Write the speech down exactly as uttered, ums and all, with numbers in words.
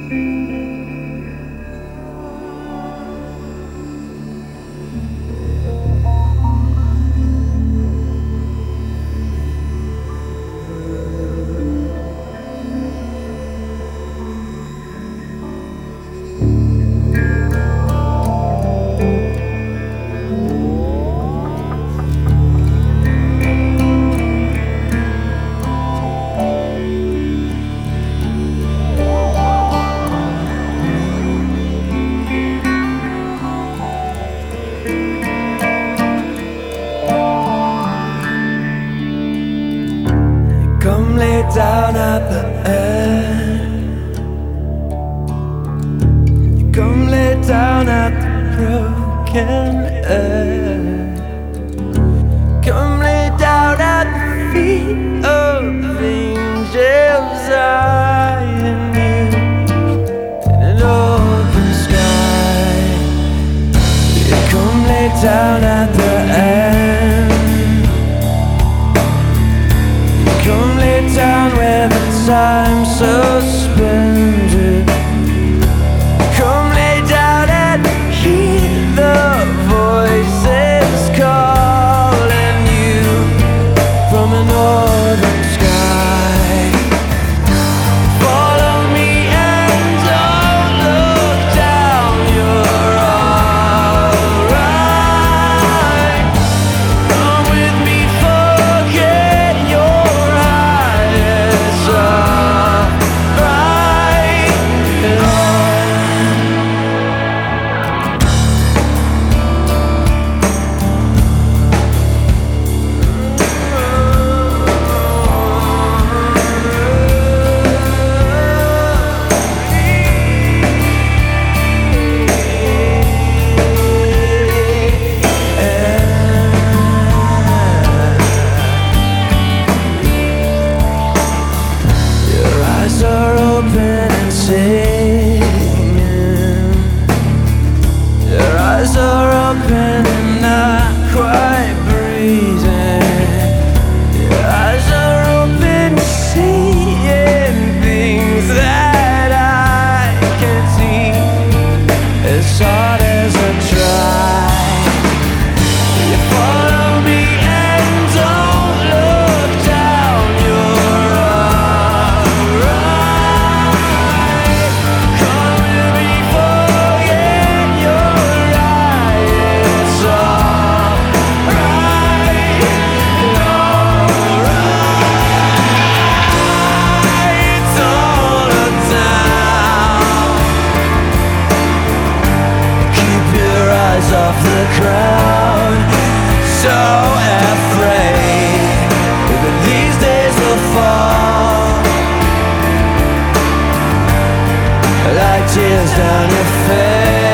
Come lay down at the end. Come lay down at the broken end. Come lay down at the feet of angels, I and you, in an open sky. Come lay down at the end. Come lay down where the time's suspended. Come lay down and hear the voices calling you from a northern sky. Follow me and don't look down, you're alright. Come with me, forget your are open and singing. Your eyes are open and not quite breathing. Your eyes are open, seeing things that I can't see, as hard as I try. You follow me and don't look down, you're alright. Come with me, forget your right, it's alright, alright. It's all down. Keep your eyes off the crowd, so afraid that these days will fall like tears down your face.